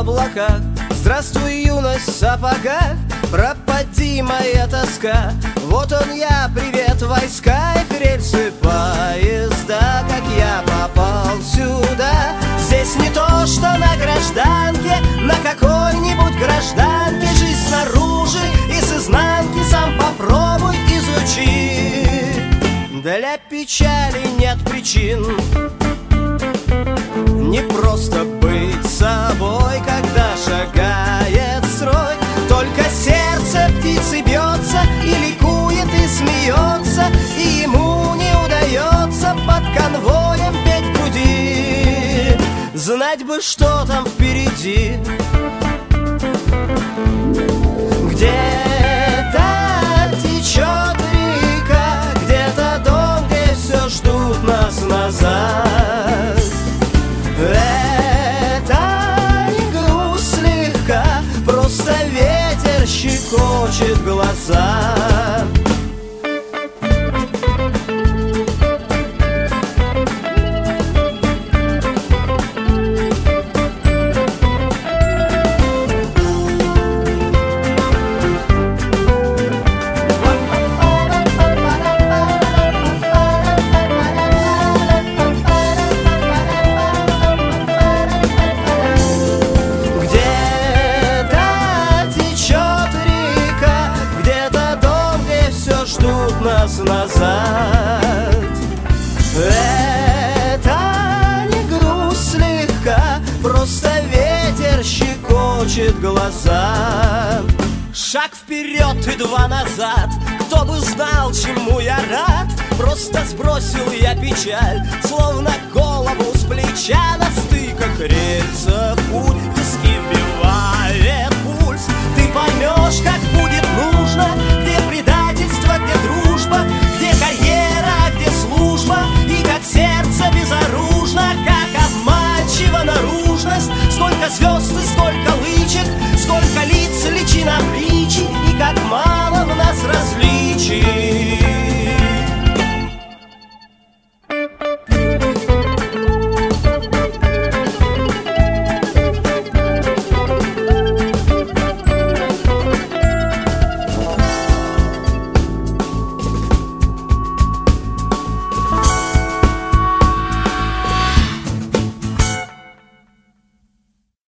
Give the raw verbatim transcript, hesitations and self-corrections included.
облаках. Здравствуй, юность в сапогах, пропади моя тоска. Вот он я, привет, войска, их рельсы поезда. Как я попал сюда? Здесь не то, что на гражданке, на какой-нибудь гражданке. Жизнь снаружи и с изнанки сам попробуй изучи. Для печали нет причин, не просто быть собой, когда шагает строй. Только сердце птицы бьется и ликует, и смеется, и ему не удается под конвоем петь в груди. Знать бы, что там впереди. Где-то течет река, где-то дом, где все ждут нас назад. Это не грусть слегка, просто ветер щекочет глаза. Назад. Это не грусть слегка, просто ветер щекочет глаза. Шаг вперед и два назад, кто бы знал, чему я рад. Просто сбросил я печаль, словно голову с плеча. На стыках рельсов путь, виски вбивает пульс. Ты поймешь, как будет нужно, где предательство, где дружба, где карьера, где служба, и как сердце безоружно, как обманчива наружность. Сколько звезд и сколько лычек, сколько лиц, личина в личи, и как мать